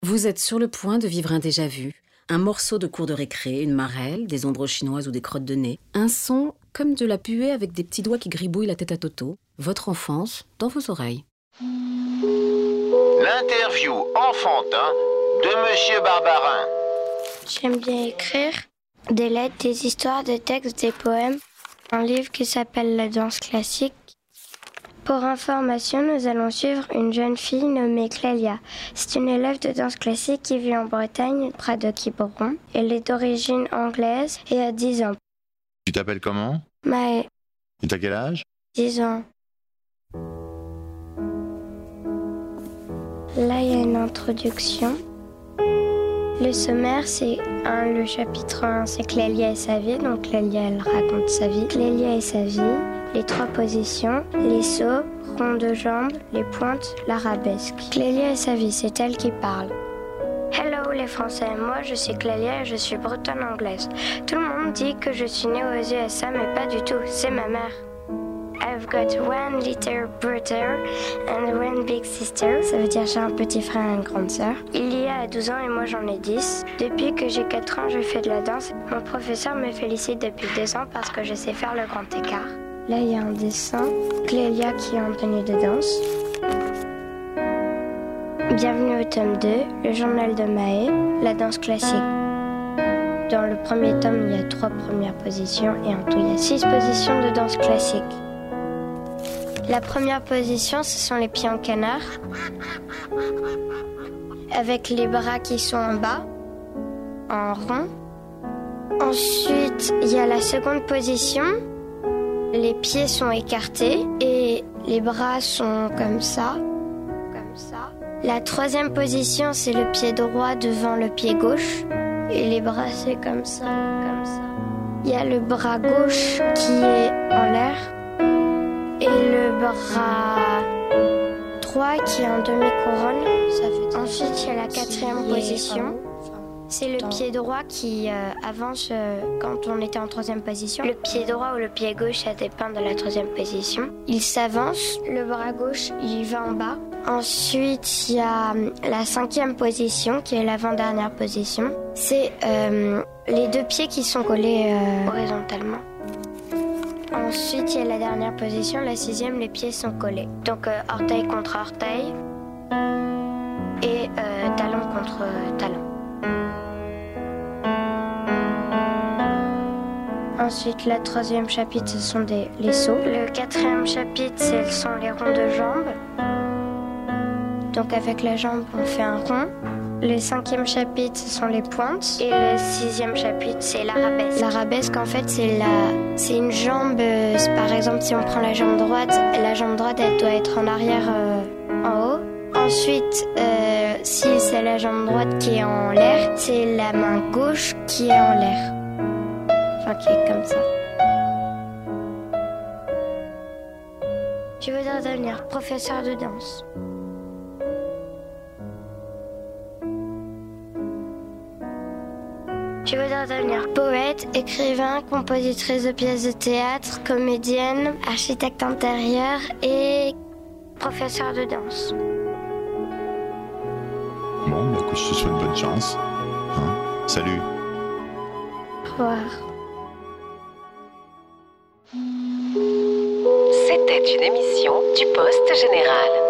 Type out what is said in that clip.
Vous êtes sur le point de vivre un déjà-vu, un morceau de cours de récré, une marelle, des ombres chinoises ou des crottes de nez, un son comme de la puée avec des petits doigts qui gribouillent la tête à Toto, votre enfance dans vos oreilles. L'interview enfantin de Monsieur Barbarin. J'aime bien écrire des lettres, des histoires, des textes, des poèmes. Un livre qui s'appelle La danse classique. Pour information, nous allons suivre une jeune fille nommée Clélia. C'est une élève de danse classique qui vit en Bretagne, près de Quiberon. Elle est d'origine anglaise et a 10 ans. Tu t'appelles comment? Maë, Et t'as quel âge? 10 ans. Là, il y a une introduction. Le sommaire, c'est le chapitre 1, c'est Clélia et sa vie. Donc Clélia, elle raconte sa vie. Clélia et sa vie, les 3 positions, les sauts, rond de jambes, les pointes, l'arabesque. Clélia et sa vie, c'est elle qui parle. Hello les Français, moi je suis Clélia et je suis bretonne anglaise. Tout le monde dit que je suis née aux USA, mais pas du tout, c'est ma mère. I've got one little brother and one big sister. Ça veut dire j'ai un petit frère et une grande sœur. Il y a 12 ans et moi j'en ai 10. Depuis que j'ai 4 ans, je fais de la danse. Mon professeur me félicite depuis 2 ans parce que je sais faire le grand écart. Là, il y a un dessin. Clélia qui est en tenue de danse. Bienvenue au tome 2, le journal de Maë, la danse classique. Dans le premier tome, il y a 3 premières positions et en tout, il y a 6 positions de danse classique. La première position, ce sont les pieds en canard, avec les bras qui sont en bas, en rond. Ensuite, il y a la seconde position. Les pieds sont écartés et les bras sont comme ça. La troisième position, c'est le pied droit devant le pied gauche. Et les bras, c'est comme ça. Il y a le bras gauche qui est en l'air. Et le bras droit qui est en demi-couronne. Ensuite, il y a la quatrième position. C'est le pied droit qui avance quand on était en troisième position. Le pied droit ou le pied gauche, ça dépend de la troisième position. Il s'avance, le bras gauche, il va en bas. Ensuite, il y a la cinquième position, qui est l'avant-dernière position. C'est les 2 pieds qui sont collés horizontalement. Ensuite, il y a la dernière position, la 6e, les pieds sont collés. Donc, orteil contre orteil et talon contre talon. Ensuite, le 3e chapitre, ce sont les sauts. Le 4e chapitre, ce sont les ronds de jambes. Donc, avec la jambe, on fait un rond. Le 5e chapitre, ce sont les pointes. Et le 6e chapitre, c'est l'arabesque. L'arabesque, en fait, c'est une jambe. Par exemple, si on prend la jambe droite, elle doit être en arrière, en haut. Ensuite, si c'est la jambe droite qui est en l'air, c'est la main gauche qui est en l'air. Enfin, qui est comme ça. Je voudrais devenir professeur de danse. Je voudrais devenir poète, écrivain, compositrice de pièces de théâtre, comédienne, architecte intérieur et professeur de danse. Bon, écoute, je te souhaite bonne chance. Salut. Au revoir. C'était une émission du Poste Général.